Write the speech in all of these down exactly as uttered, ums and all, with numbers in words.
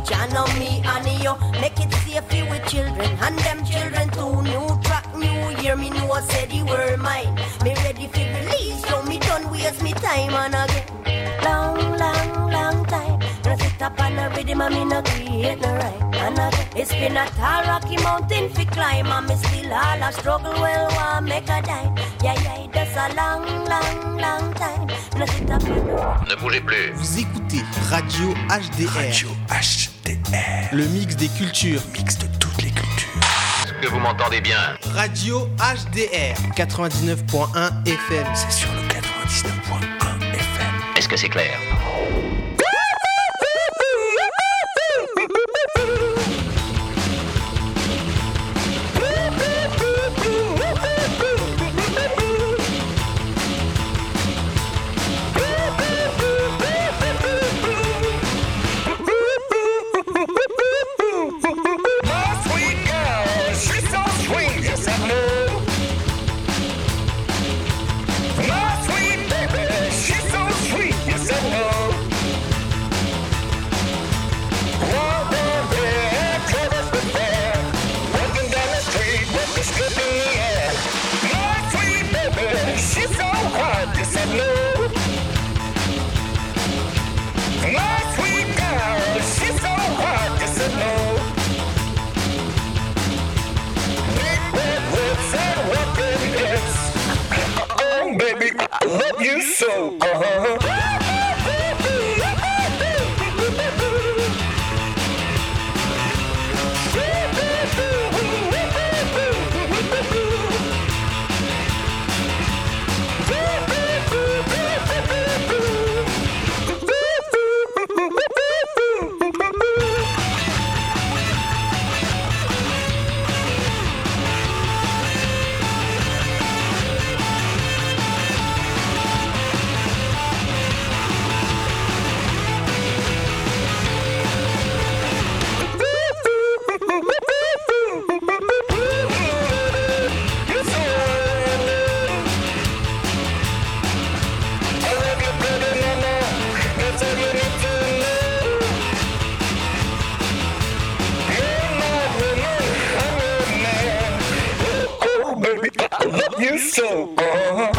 channel me and you. Make it safe with children and them children too. New track, new year, me know I said the word mine. Me ready for release, so me done waste me time and again. Long, long, long time. Gonna sit up on a rhythm and me no create no right. And again, it's been a tall rocky mountain fi climb, and me still all a struggle well want make a dime. Yeah, yeah, that's a long, long, long time. Gonna sit up on a... Ne bougez plus. Vous écoutez Radio H D R. Radio H D R. Le mix des cultures. Mix de toutes les cultures. Est-ce que vous m'entendez bien? Radio H D R quatre-vingt-dix-neuf point un F M. C'est sur le quatre-vingt-dix-neuf point un F M. Est-ce que c'est clair? So, uh-huh. You so, uh-huh.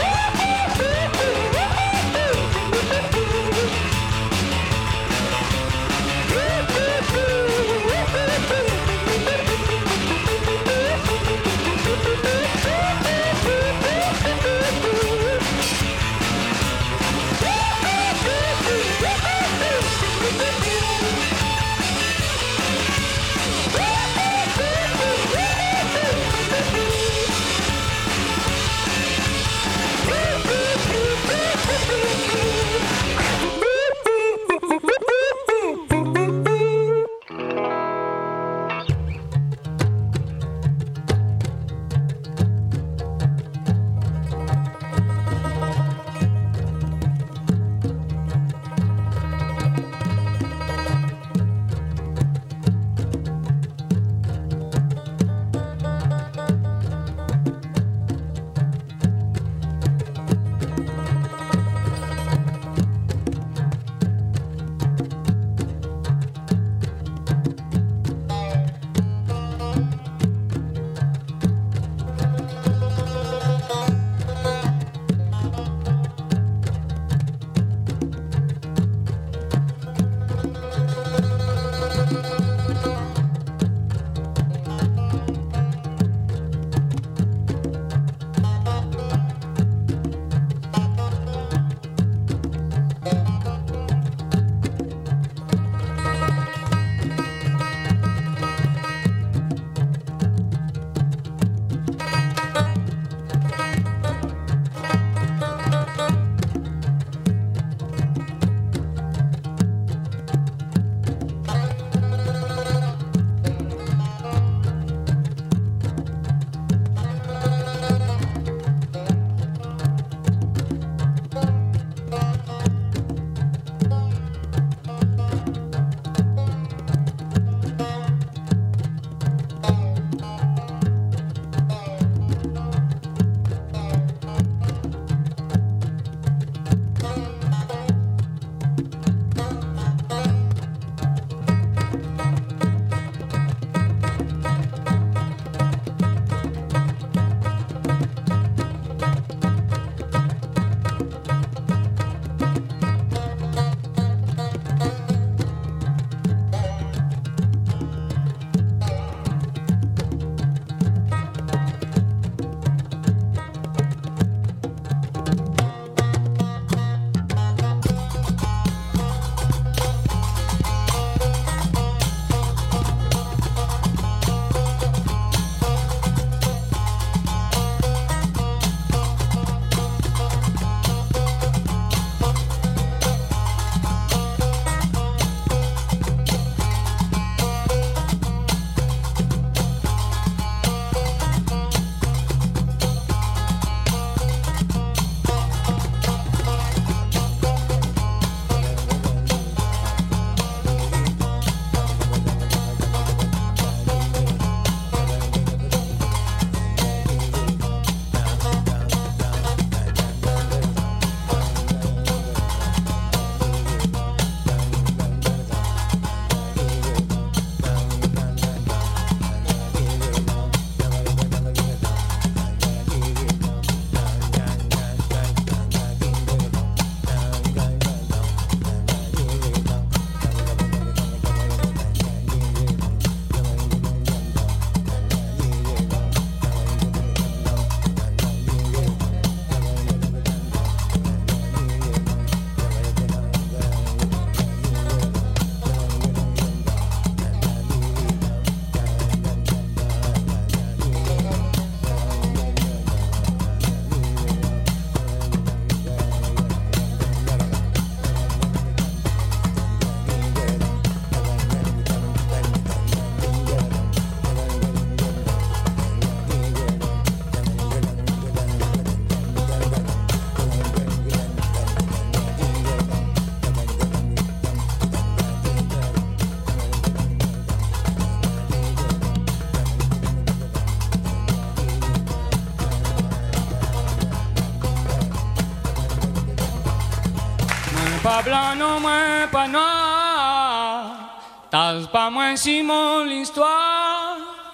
pas blanc, non, moi pas noir. T'as pas moins Simon l'histoire.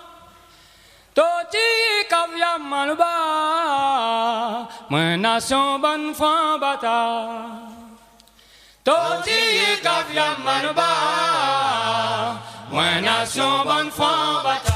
Toti caviar malba. Moi nation bonne franc bâtard. Toti caviar malba. Moi nation bonne franc bâtard.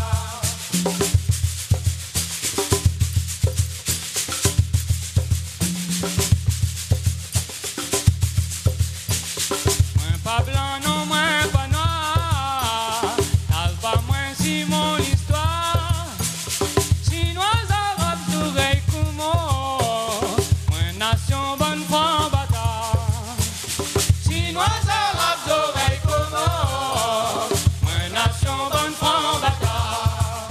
Pas blanc, non, moins pas noir. T'as pas moins si mon histoire. Chinois, arabes, d'oreilles, Kumo. Moins nation, bonne franc bâtard. Chinois, arabes, d'oreilles, Kumo. Moins nation, bonne franc bâtard.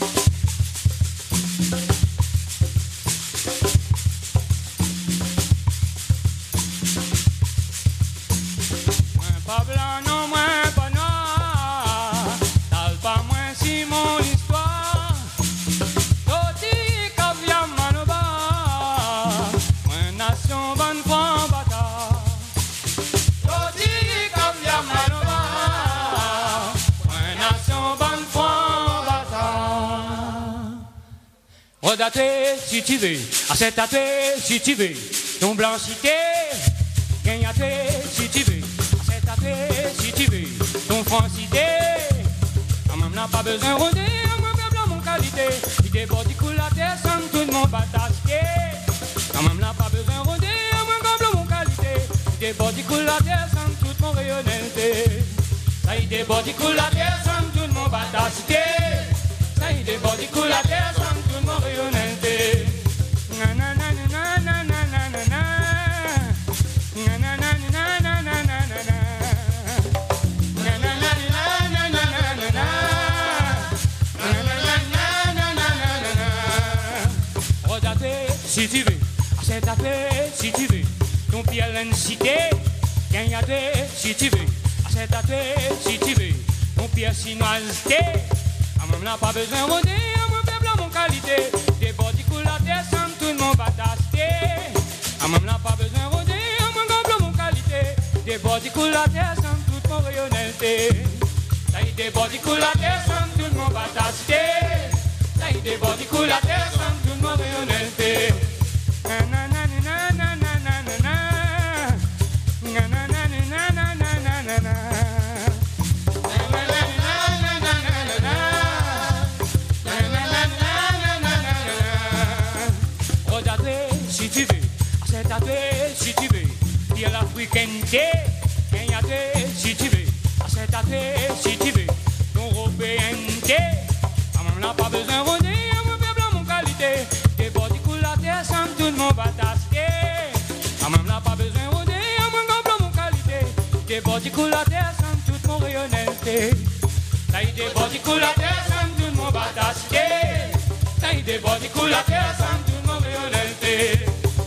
Pas blanc, non, moins pas noir. T'as pas moins si mon histoire. Toti caviar manoba. Moins nation bonne franc bâtard. Toti caviar manoba. Moins nation bonne franc bâtard. Redaté si tu veux, acceptaté si tu veux. Ton blanchité, gagnaté si tu veux. Si tu veux, ton francité, quand même n'a pas besoin de rôder, moi faible mon qualité, il déborde du coup la terre sans tout le monde batasqué. Quand même n'a pas besoin de rôder, moi faible mon qualité, il déborde du coup la terre sans toute mon rayonnalité. Ça il déborde du coup la terre sans tout le monde batasqué. Ça il déborde du coup la terre sans tout mon rayonnalité. Na na na na na na na na na. Na na na na na na na na na. Si tu veux, c'est ta paix, si tu veux, ton pied à l'incité, gagnate, si tu veux, c'est ta paix, si tu veux, ton pied à chinoisité, à même n'a pas besoin de rôder, à mon faible à mon qualité, des bords du coup la terre sans tout le monde batasqué, à même n'a pas besoin de rôder, à mon faible à mon qualité, des bords du coup la terre sans toute mon rayonnalité, ça y des bords du coup la terre sans tout le monde batasqué, ça y des bords du coup la terre sans tout le monde rayonnalité. Si tu veux, c'est ta paix, si tu veux, dire l'africainité, gagnate, si tu veux, c'est ta paix, si tu veux, ton européenté, à même n'a pas besoin de rôder, à mon peuple, mon qualité, des bords du coup la terre sans tout le monde batasqué, à même n'a pas besoin de rôder, à mon peuple, mon qualité, des bords du coup la terre sans toute mon rayonnalité, ça y des bords du coup la terre sans tout le monde batasqué, ça y des bords du coup la terre sans tout le monde rayonnalité.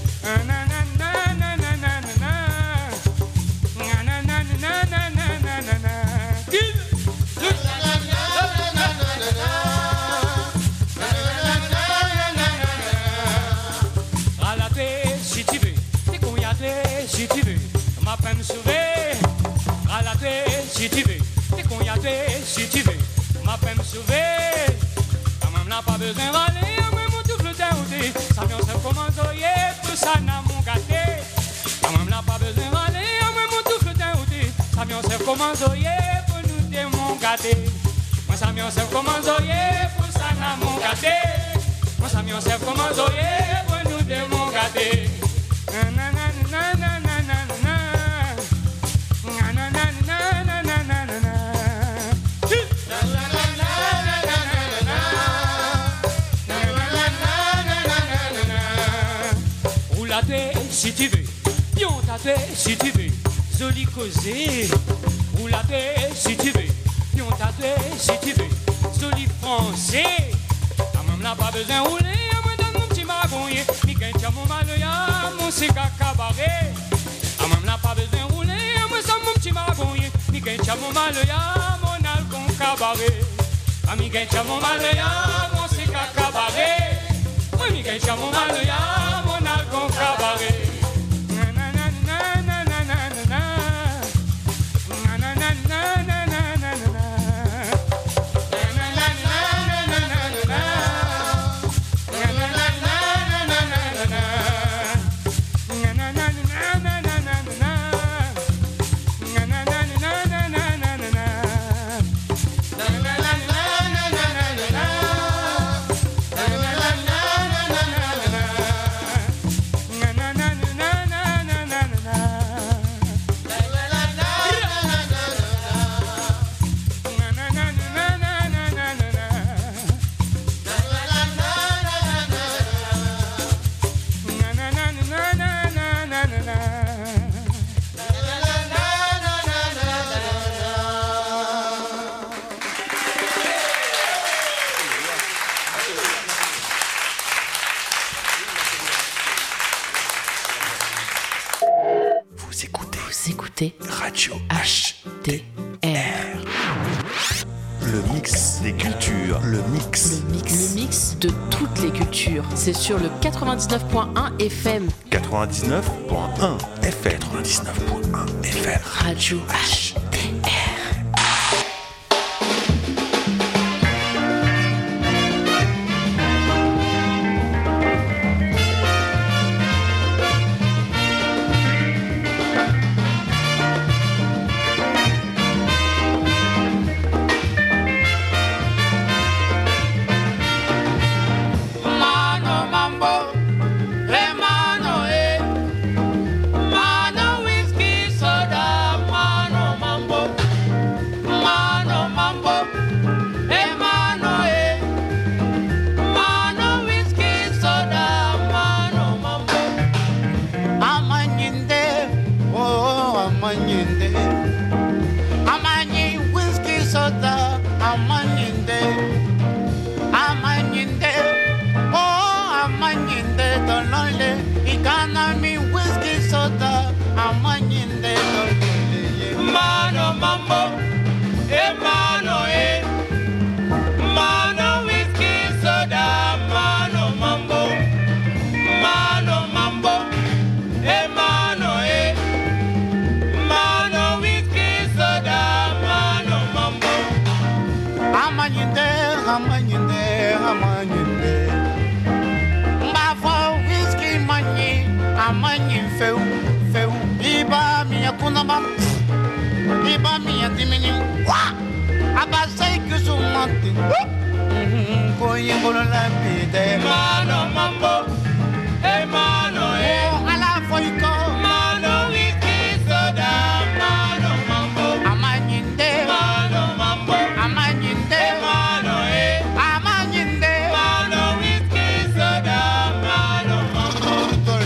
Si tu veux, t'es cognaté, si tu veux, ma peine sauvée. Ralaté, si tu veux, t'es cognaté, si tu veux, ma peine sauvée. Quand même n'a pas besoin d'aller, moi mon tout le temps, ça vient se commencer, tout ça n'a mon gâté. Quand même n'a pas besoin d'aller, moi mon tout le temps, ça vient se commencer, pour nous démon gâté. Moi ça vient se commencer, pour ça n'a mon gâté. Moi ça vient se commencer, pour nous démon gâté. Na na na na na na na na. Na na na na na na na na na. Na na na na na na na. Na na na na na na na. Roulate si tu veux, pion tate si tu veux, joli causé. Roulate si tu veux, pion tate si tu veux, joli français. Ah même n'a pas besoin de rouler. Mi gagne mon maloya, mon cigare cabaret. Ah même n'a pas besoin de rouler, moi ça mon petit marabouille. Mi gagne mon maloya, mon alcool cabaret. Ah mi gagne mon maloya, mon cigare cabaret. Oui mi gagne mon maloya, mon alcool cabaret. Na na na na na na na. Radio H D R. Le mix des cultures. Le mix. Le mix. Le mix de toutes les cultures. C'est sur le quatre-vingt-dix-neuf point un F M. quatre-vingt-dix-neuf point un F M. quatre-vingt-dix-neuf point un F M. Radio H D R. Iba minha dimini wa abasai kusumati ko yengolo la pide mano mambo e mano e ala foiko mano wiki soda mano mambo amanyinde mano mambo amanyinde mano e amanyinde mano wiki soda mano mambo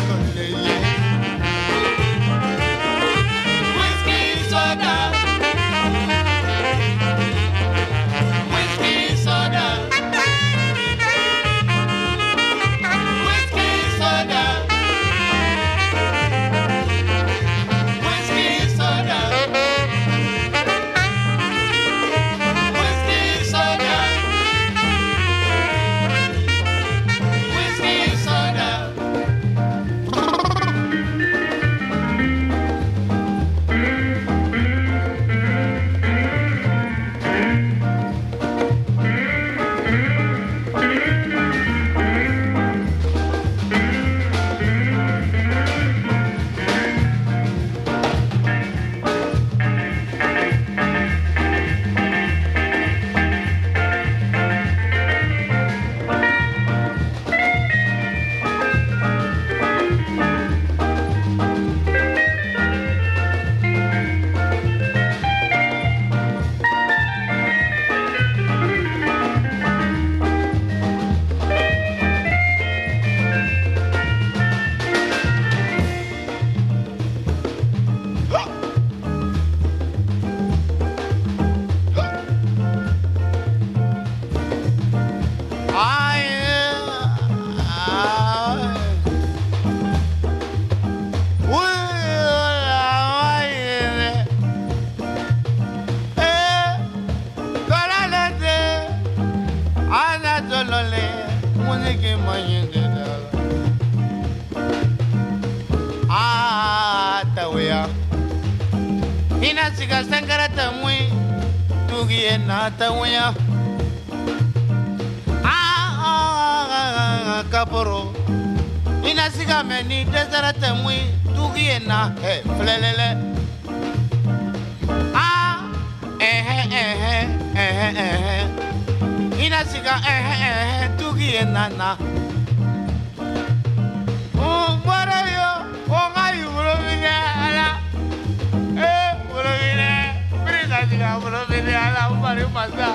Tawaya ah kaporo ina siga meni desera temui tugiena he flelele ah eh eh eh eh ina siga eh eh tugiena na oh marayo oh ngai urovine ala eh urovine brida siga urovine ala umari masa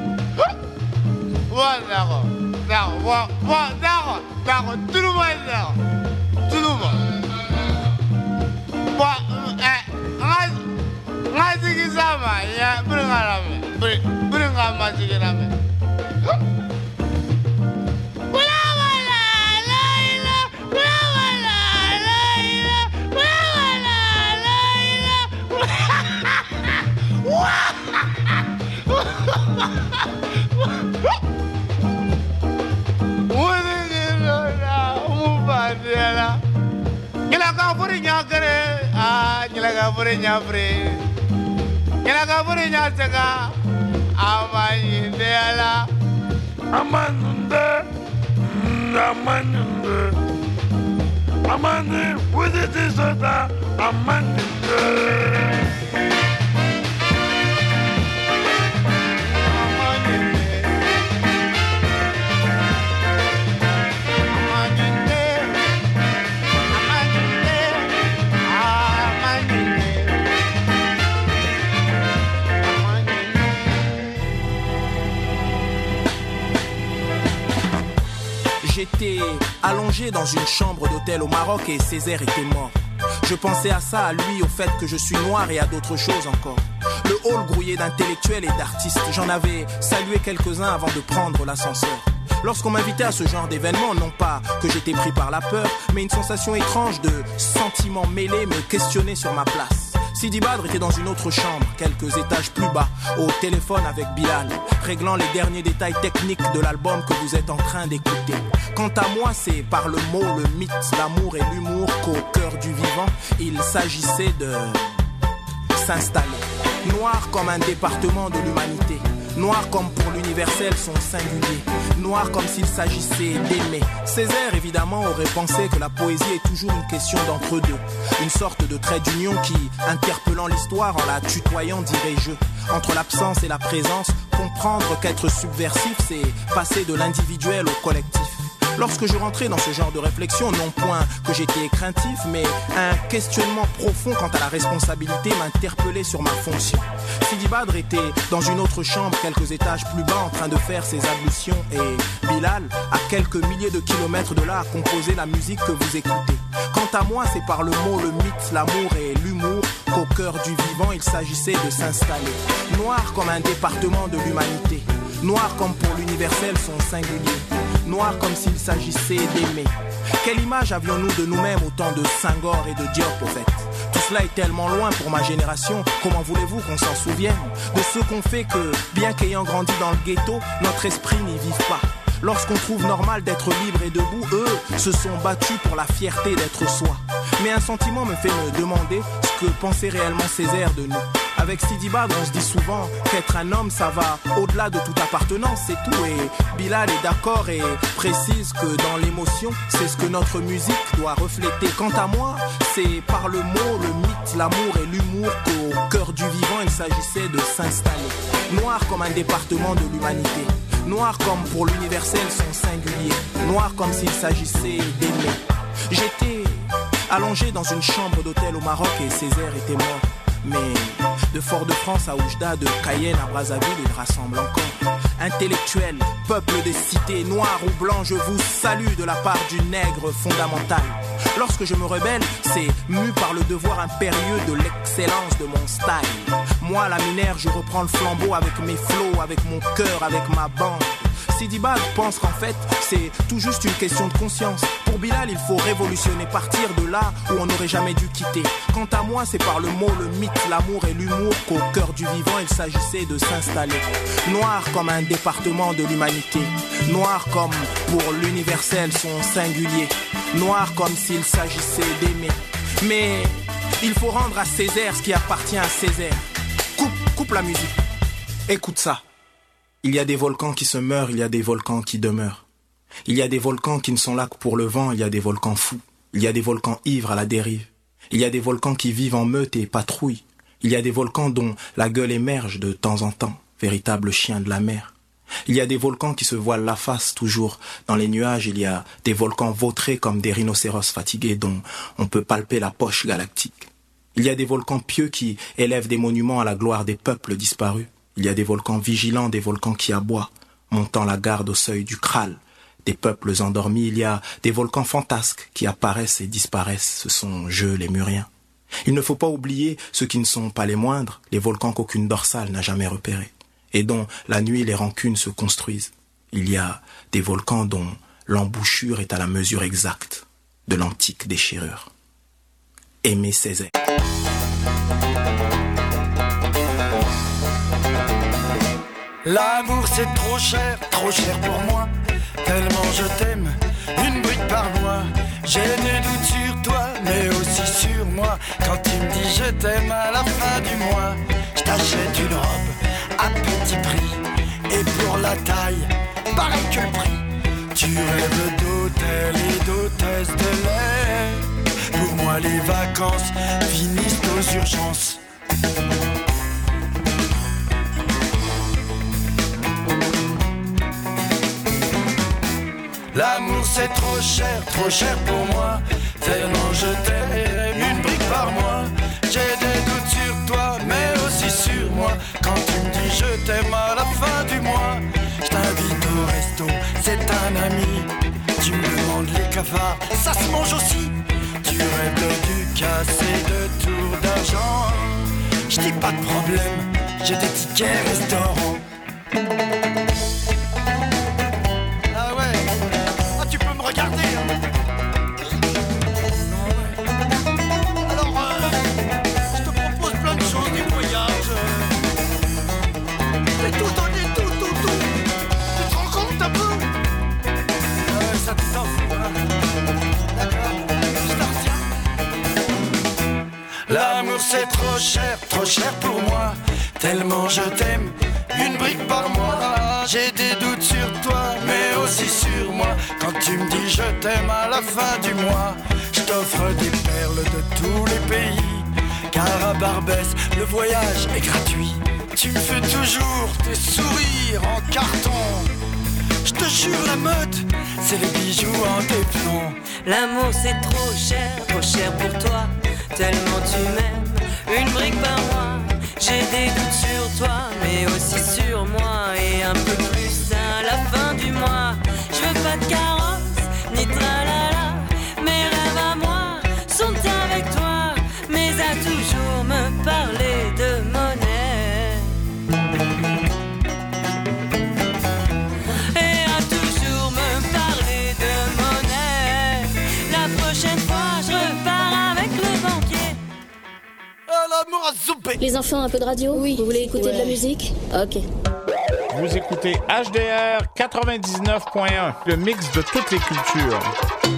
wa dago dago wa wa dago dago turuma dago turuma wa eh ngai ngai sigi sama ya bringarame bringama sigi rame Ha ha ha! Amanunde, Amanunde, Amande, vous êtes soda, Amanunde. J'étais allongé dans une chambre d'hôtel au Maroc et Césaire était mort. Je pensais à ça, à lui, au fait que je suis noir et à d'autres choses encore. Le hall grouillé d'intellectuels et d'artistes, j'en avais salué quelques-uns avant de prendre l'ascenseur. Lorsqu'on m'invitait à ce genre d'événement, non pas que j'étais pris par la peur, mais une sensation étrange de sentiments mêlés me questionnait sur ma place. Sidi Badr était dans une autre chambre, quelques étages plus bas, au téléphone avec Bilal, réglant les derniers détails techniques de l'album que vous êtes en train d'écouter. Quant à moi, c'est par le mot, le mythe, l'amour et l'humour qu'au cœur du vivant, il s'agissait de s'installer. Noir comme un département de l'humanité, noir comme pour l'universel son singulier, noir comme s'il s'agissait d'aimer. Césaire évidemment aurait pensé que la poésie est toujours une question d'entre-deux, une sorte de trait d'union qui, interpellant l'histoire en la tutoyant, dirais-je, entre l'absence et la présence, comprendre qu'être subversif c'est passer de l'individuel au collectif. Lorsque je rentrais dans ce genre de réflexion, non point que j'étais craintif, mais un questionnement profond quant à la responsabilité m'interpellait sur ma fonction. Sidi Badr était dans une autre chambre, quelques étages plus bas, en train de faire ses ablutions, et Bilal, à quelques milliers de kilomètres de là, a composé la musique que vous écoutez. Quant à moi, c'est par le mot, le mythe, l'amour et l'humour qu'au cœur du vivant, il s'agissait de s'installer. Noir comme un département de l'humanité, noir comme pour l'universel son singulier, noir comme s'il s'agissait d'aimer. Quelle image avions-nous de nous-mêmes au temps de Senghor et de Diop au fait? Tout cela est tellement loin pour ma génération, comment voulez-vous qu'on s'en souvienne? De ce qu'on fait que, bien qu'ayant grandi dans le ghetto, notre esprit n'y vive pas. Lorsqu'on trouve normal d'être libre et debout, eux se sont battus pour la fierté d'être soi. Mais un sentiment me fait me demander ce que pensait réellement Césaire de nous. Avec Sidi Badr, on se dit souvent qu'être un homme, ça va au-delà de toute appartenance, c'est tout. Et Bilal est d'accord et précise que dans l'émotion, c'est ce que notre musique doit refléter. Quant à moi, c'est par le mot, le mythe, l'amour et l'humour qu'au cœur du vivant, il s'agissait de s'installer. Noir comme un département de l'humanité, noir comme pour l'universel son singulier, noir comme s'il s'agissait d'aimer. J'étais allongé dans une chambre d'hôtel au Maroc et Césaire était mort. Mais de Fort-de-France à Oujda, de Cayenne à Brazzaville, il rassemble encore. Intellectuels, peuple des cités, noirs ou blancs, je vous salue de la part du nègre fondamental. Lorsque je me rebelle, c'est mu par le devoir impérieux de l'excellence de mon style. Moi, la minère, je reprends le flambeau avec mes flots, avec mon cœur, avec ma bande. Sidi Badr pense qu'en fait, c'est tout juste une question de conscience. Pour Bilal, il faut révolutionner, partir de là où on n'aurait jamais dû quitter. Quant à moi, c'est par le mot, le mythe, l'amour et l'humour qu'au cœur du vivant, il s'agissait de s'installer. Noir comme un département de l'humanité, noir comme pour l'universel son singulier, noir comme s'il s'agissait d'aimer. Mais il faut rendre à Césaire ce qui appartient à Césaire. Coupe, coupe la musique. Écoute ça. Il y a des volcans qui se meurent, il y a des volcans qui demeurent. Il y a des volcans qui ne sont là que pour le vent, il y a des volcans fous. Il y a des volcans ivres à la dérive. Il y a des volcans qui vivent en meute et patrouillent. Il y a des volcans dont la gueule émerge de temps en temps, véritable chien de la mer. Il y a des volcans qui se voilent la face toujours. Dans les nuages, il y a des volcans vautrés comme des rhinocéros fatigués dont on peut palper la poche galactique. Il y a des volcans pieux qui élèvent des monuments à la gloire des peuples disparus. Il y a des volcans vigilants, des volcans qui aboient, montant la garde au seuil du Kral. Des peuples endormis, il y a des volcans fantasques qui apparaissent et disparaissent. Ce sont eux, les Muriens. Il ne faut pas oublier ceux qui ne sont pas les moindres, les volcans qu'aucune dorsale n'a jamais repérés, et dont la nuit les rancunes se construisent. Il y a des volcans dont l'embouchure est à la mesure exacte de l'antique déchirure. Aimé Césaire. L'amour c'est trop cher, trop cher pour moi. Tellement je t'aime, une brique par mois. J'ai des doutes sur toi, mais aussi sur moi. Quand tu me dis je t'aime à la fin du mois, je t'achète une robe à petit prix. Et pour la taille, pareil que le prix. Tu rêves d'hôtel et d'hôtesse de l'air. Pour moi les vacances finissent aux urgences. L'amour c'est trop cher, trop cher pour moi. Tellement je t'aime, une brique par mois. J'ai des doutes sur toi, mais aussi sur moi. Quand tu me dis je t'aime à la fin du mois, je t'invite au resto, c'est un ami. Tu me demandes les cafards, ça se mange aussi. Tu rêves de Ducasse et de tours d'argent. Je dis pas de problème, j'ai des tickets restaurants. Ah ouais, ah tu peux me regarder hein. Non ouais. Alors euh, je te propose plein de choses, des voyages. J'ai tout donné, tout, tout, tout. Tu te rends compte un peu? Ah ouais, ça tu t'en fous hein. D'accord, je t'en retiens. L'amour c'est trop cher, trop cher pour moi. Tellement je t'aime, une brique par mois. J'ai des doutes sur toi, mais aussi sur moi. Quand tu me dis je t'aime à la fin du mois, je t'offre des perles de tous les pays. Car à Barbès, le voyage est gratuit. Tu me fais toujours tes sourires en carton. Je te jure la mode, c'est les bijoux en téflon. L'amour c'est trop cher, trop cher pour toi. Tellement tu m'aimes, une brique par mois. J'ai des doutes sur toi, mais aussi sur moi. Et un peu plus à la fin du mois. Je veux pas de carrosse, ni tralala. Mes rêves à moi sont avec toi. Mais à toujours me parler de monnaie. Et à toujours me parler de monnaie. La prochaine fois je repars avec le banquier. Les enfants, un peu de radio? Oui. Vous voulez écouter ouais. de la musique? Ok. Vous écoutez H D R quatre-vingt-dix-neuf point un, le mix de toutes les cultures.